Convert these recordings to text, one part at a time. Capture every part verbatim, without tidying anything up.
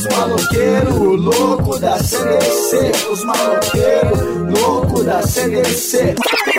Os maloqueiros louco da C D C, os maloqueiros louco da C D C.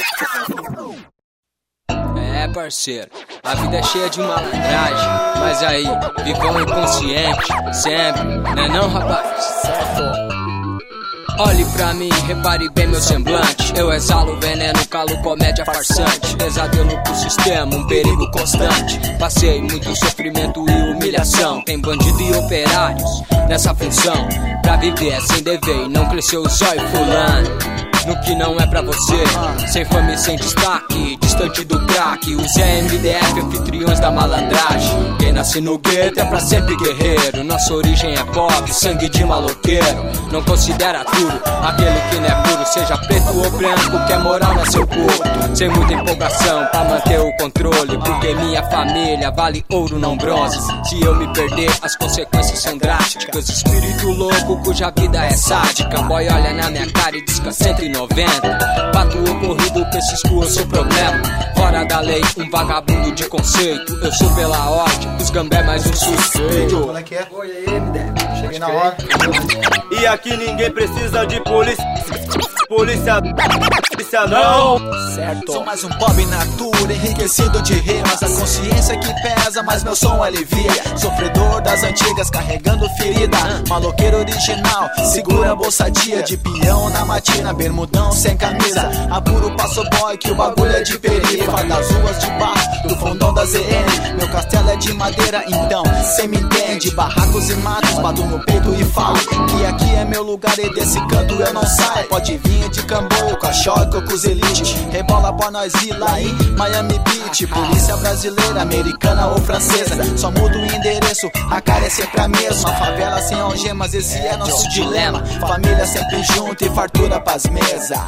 É, parceiro, a vida é cheia de malandragem, mas aí, ficou inconsciente, sempre, né não, rapaz? Certo. Olhe pra mim, repare bem meu semblante. Eu exalo veneno, calo comédia farsante. Pesadelo pro sistema, um perigo constante. Passei muito sofrimento e humilhação. Tem bandido e operários nessa função. Pra viver sem dever e não crescer o zóio fulano. No que não é pra você, sem fama e sem destaque, distante do crack. Os M D F, anfitriões da malandragem. Quem nasce no gueto é pra sempre guerreiro. Nossa origem é pobre, sangue de maloqueiro. Não considera tudo, aquele que não é puro. Seja preto ou branco, quer moral no seu corpo. Sem muita empolgação pra manter o controle. Porque minha família vale ouro, não bronze. Se eu me perder, as consequências são drásticas. Espírito louco cuja vida é sádica. Boy olha na minha cara e diz que é cento e noventa. Fato ocorrido, pesquisco, eu sou problema. Fora da lei, um vagabundo de conceito. Eu sou pela ordem, os gambé mais um suspeito. Como é que é? Oi, aí, M D F. Cheguei na hora. E aqui ninguém precisa de polícia. Polícia, polícia não. Certo. Sou mais um Bob Natura, enriquecido de rimas. A consciência que pesa, mas meu som alivia. Sofredor das antigas, carregando ferida. Maloqueiro original, segura a bolsadinha. De peão na matina, bermudão sem camisa. Apuro passo boy que o bagulho é de perifa. Das ruas de baixo, do fundão da Z N. Meu castelo é de madeira, então cê me entende. Barracos e matos, bato no peito e falo que aqui é meu lugar e desse canto eu não saio. Pode vir de Cambô, cachorro, cocos elite. Rebola pra nós ir lá em Miami Beach. Polícia brasileira, americana ou francesa. Só muda o endereço, a cara é sempre a mesma. Favela sem algemas, esse é nosso dilema. Família sempre junto e fartura pras mesas.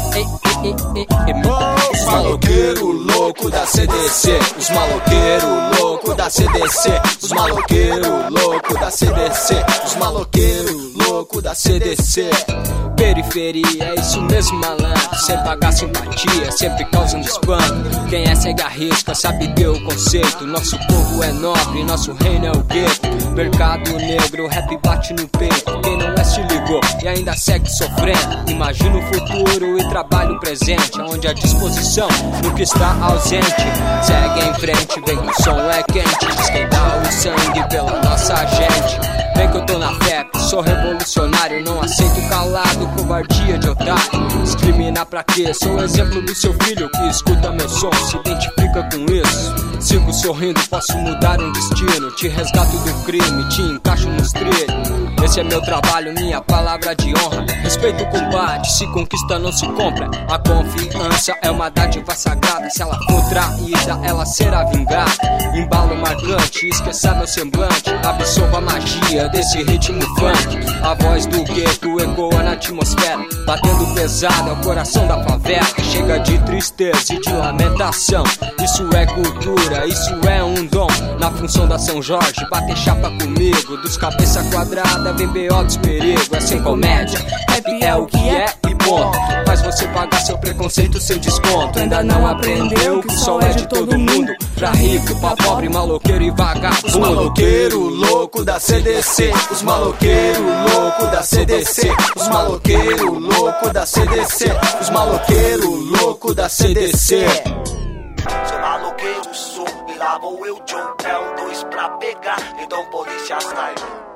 Os maloqueiros louco da C D C. Os maloqueiros louco da C D C. Os maloqueiros louco da C D C. Os maloqueiros louco da C D C. Periferia, é isso mesmo, malandro. Sem pagar simpatia, sempre causando espanto. Quem é cega arrisca, sabe ter o conceito. Nosso povo é nobre, nosso reino é o gueto. Mercado negro, rap bate no peito. Quem não é se ligou e ainda segue sofrendo. Imagina o futuro e trabalho presente, onde a disposição nunca está ausente. Segue em frente, vem que o som é quente. Esquentar o sangue pela nossa gente. Vem que eu tô na fé, sou revolucionário. Não aceito calado, covardia de otário. Discriminar pra quê? Sou o exemplo do seu filho que escuta meu som, se identifica com isso. Sigo sorrindo, posso mudar um destino. Te resgato do crime, te encaixo nos trilhos. Esse é meu trabalho, minha palavra de honra. Respeito o combate, se conquista não se compra. A confiança é uma dádiva sagrada. Se ela for traída, ela será vingada. Embalo marcante, esqueça meu semblante. Absorva a magia desse ritmo funk. A voz do gueto ecoa na atmosfera, batendo pesado é o coração da favela. Chega de tristeza e de lamentação. Isso é cultura, isso é um dom. Na função da São Jorge, bater chapa comigo. Dos cabeça quadrada, vem B O dos perigo. É sem comédia, rap é o que é e ponto. Faz você pagar seu preconceito, seu desconto. Ainda não aprendeu que o sol é de todo mundo. Pra rico, pra pobre, maloqueiro e vagabundo. Os maloqueiros louco da C D C. Os maloqueiros louco da C D C. Os maloqueiros louco da C D C. Os maloqueiros louco da C D C. Sou maloqueiro, sou, e lá vou eu, John. É um dois pra pegar, então polícia sai.